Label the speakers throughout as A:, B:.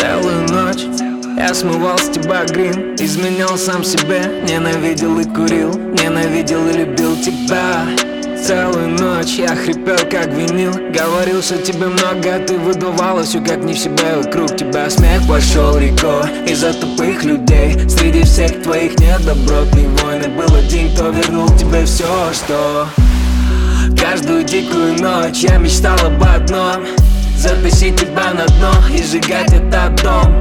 A: Целую ночь я смывал с тебя грин, изменял сам себе, ненавидел и курил, ненавидел и любил тебя. Целую ночь я хрипел как винил, говорил, что тебе много, а ты выдувала все как не в себя. Вокруг тебя смех пошел рекой из-за тупых людей. Среди всех твоих недобротных войн был один, кто вернул тебе все, что... Каждую дикую ночь я мечтал об одном: затащить тебя на дно и сжигать этот дом.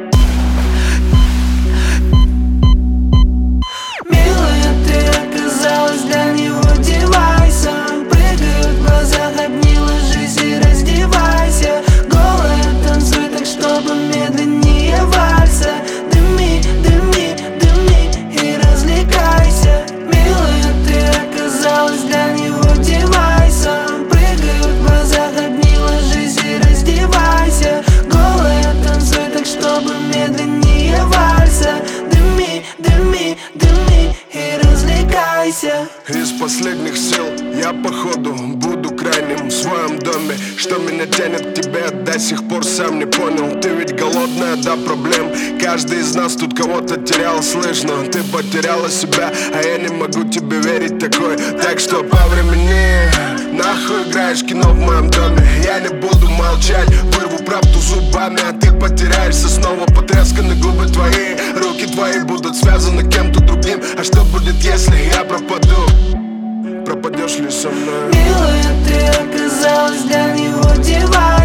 B: Милая, ты оказалась дальнего девайса. Прыгают в глазах одни, ложись и раздевайся. Голая танцуй так, чтобы медленнее вальса. Дыми, дыми, дыми и развлекайся. Милая, ты оказалась дальнего девайса. Прыгают в глазах одни, ложись и раздевайся. Голая танцуй так, чтобы медленнее вальса. Дыми, дыми, дыми и развлекайся.
C: Из последних сил я походу буду крайним в своем доме. Что меня тянет к тебе, до сих пор сам не понял. Ты ведь голодная до проблем. Каждый из нас тут кого-то терял, слышно. Ты потеряла себя, а я не могу тебе верить такой. Так что по времени нахуй играешь кино в моем доме. Я не буду молчать, вырву правду зубами, а ты потеряешься снова. Потресканы губы твои, руки твои будут связаны кем-то другим. А что будет, если я пропаду? Пропадешь ли со мной?
B: Милая, ты оказалась для него девайсом.